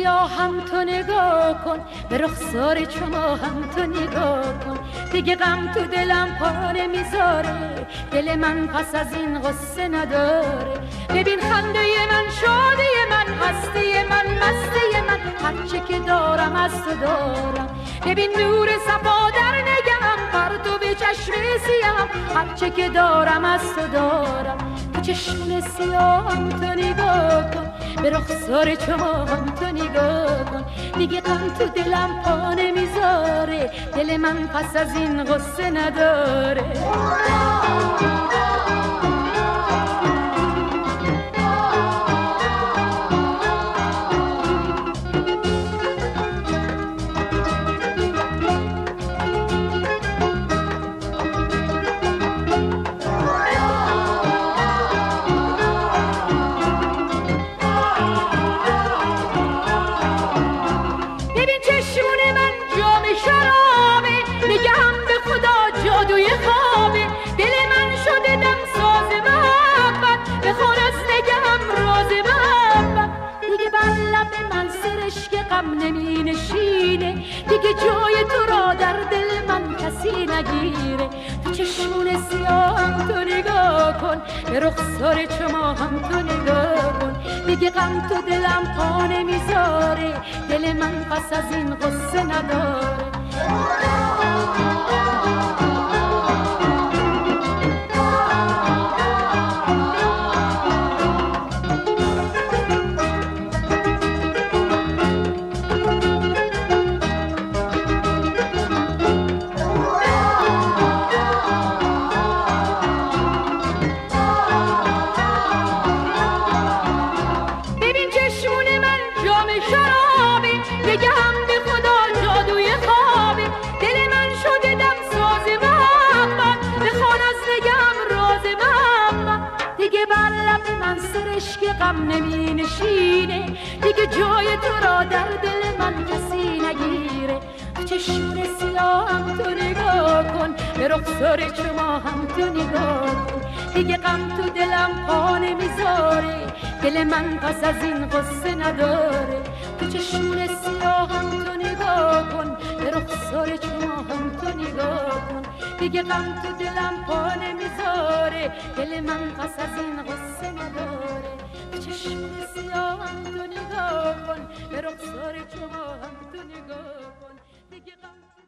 سیاه هم تو نگاه کن، به رخسار شما هم تو نگاه کن. دیگه غم تو دلم پا نمیذاره، دل من پس از این غصه نداره. ببین خنده من، شادی من، هستی من، مستی من، هرچه که دارم از تو دارم. ببین نور صفا در نگم، پرتو به چشم سیام، هرچه که دارم از تو دارم. تو چشم سیام تو نگاه کن، به رخسار شما هم تو نگاه کن. دیگه غم تو دلم پا نمیذاره، دل من پس از این غصه نداره. نمی نشینه دیگه، جای تو را در دل من کسی نگیره. تو چشمون سیاه تو نگاه کن، به رخسار شما هم تو نگاه کن. دیگه غم تو دلم پا نمیذاره، دل من پس از این غصه نداره. غم نمی نشینه دیگه، جای تو را در دل من کسی نگیره. تو چشمون سیاه هم تو نگاه کن، به رخسار شما هم تو نگاه کن. دیگه غم تو دلم پا نمیذاره، دل من پس از این غصه نداره. تو چشمون سیاه هم تو نگاه کن، به رخسار شما هم تو نگاه کن. دیگه غم تو دلم پا نمیذاره، دل من پس از این غصه نداره. چشم سیاه هم تو نگاه کن، به رخسار شما هم تو نگاه کن. دیگه غم